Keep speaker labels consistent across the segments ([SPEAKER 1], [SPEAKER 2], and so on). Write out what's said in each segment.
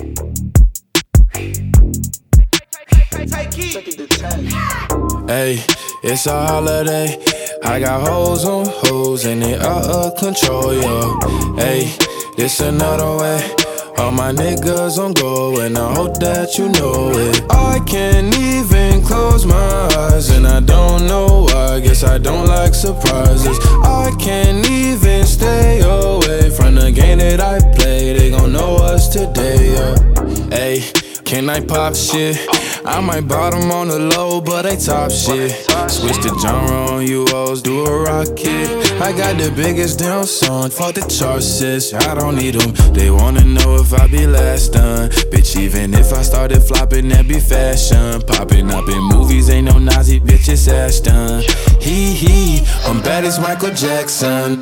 [SPEAKER 1] Hey, it's a holiday. I got hoes on hoes and they out of control, yo. Hey, this another way. All my niggas on go and I hope that you know it. I can't even close my eyes and I don't know why. Guess I don't like surprises. I can't even stay away from the game that I play. They gon' know us today, yeah. Hey, can I pop shit? I might bottom on the low, but they top shit. Switch the genre on you hoes, do a rocket. I got the biggest damn song, fuck the charts, sis. I don't need them. They wanna know if I be last done. Bitch, even if I started flopping, that be fashion. Popping up in movies, ain't no Nazi, bitch, it's Ashton. Hee, I'm bad as Michael Jackson.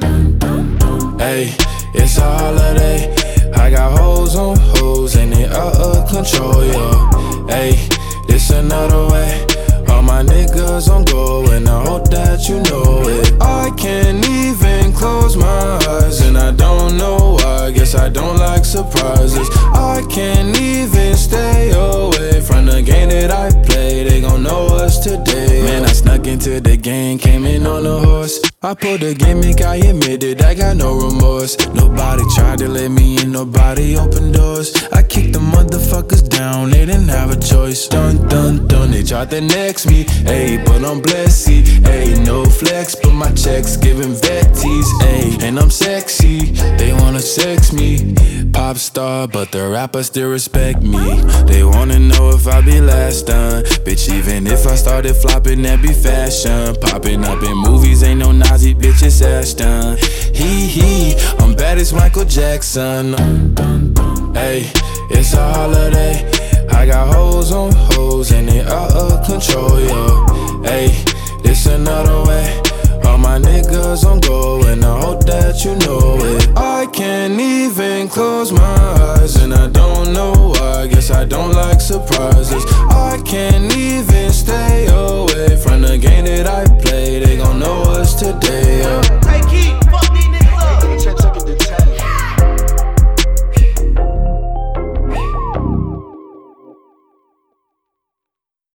[SPEAKER 1] Hey, it's a holiday. I got hoes on hoes and they out of control, yo. Hey, this another way. All my niggas on go and I hope that you know it. I can't even close my eyes and I don't know why. Guess I don't like surprises. I can't even stay away from the game that I play. They gon' know us today. Man, I snuck into the game, came in on a horse. I pulled the gimmick, I admit it, I got no remorse. Nobody tried to let me in, nobody opened doors. I kicked the motherfuckers down, they didn't have a choice. Dun, dun, dun, they tried to next me. Ayy, but I'm blessed, ayy, no flex, but my checks giving vetties, ayy. And I'm sexy, they wanna sex me. Pop star, but the rappers still respect me. They wanna know if I be last done. Bitch, even if I started flopping, that be fashion. Popping up in movies, ain't no Nazi, bitch, it's Ashton. Hee, I'm bad as Michael Jackson. Hey, it's a holiday. I got hoes on hoes and they out of control, yo. Hey, this another way. All my niggas on go and I hope that you know it. I can't even close my eyes and I don't know why. Guess I don't like surprises.